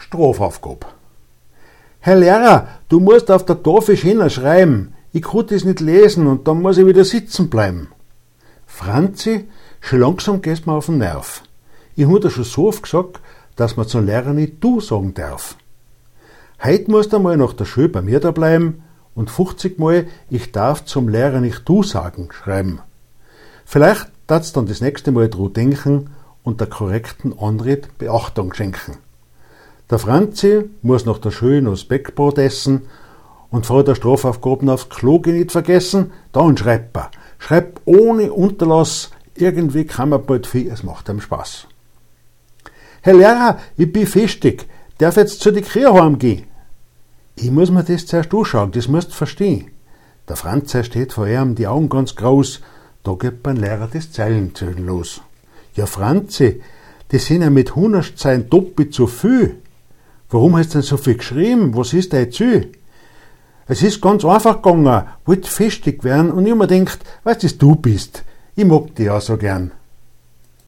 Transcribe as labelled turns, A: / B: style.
A: Strafaufgabe. Herr Lehrer, du musst auf der Tafel schöner schreiben. Ich kann das nicht lesen und dann muss ich wieder sitzen bleiben. Franzi, schon langsam gehst mir auf den Nerv. Ich hab dir schon so oft gesagt, dass man zum Lehrer nicht du sagen darf. Heut musst du mal nach der Schule bei mir da bleiben und 50 Mal ich darf zum Lehrer nicht du sagen schreiben. Vielleicht darfst du dann das nächste Mal dran denken und der korrekten Antritt Beachtung schenken. Der Franzi muss nach der Schule noch das Backbrot essen und vor der Strafaufgaben aufs Klo gehen nicht vergessen, dann schreibt er. Schreibt ohne Unterlass, irgendwie kann man bald viel, es macht ihm Spaß. Herr Lehrer, ich bin festig, darf jetzt zu die Kühe heimgehen? Ich muss mir das zuerst anschauen, das musst du verstehen. Der Franzi steht vor ihm, die Augen ganz groß, da geht beim Lehrer das Zeilenzählen los. Ja Franzi, das sind ja mit 100 Zeilen doppelt so viel. Warum hast du denn so viel geschrieben? Was ist dein Ziel? Es ist ganz einfach gegangen, wollte festig werden und ich hab mir gedacht, weißt du, du bist. Ich mag dich ja so gern.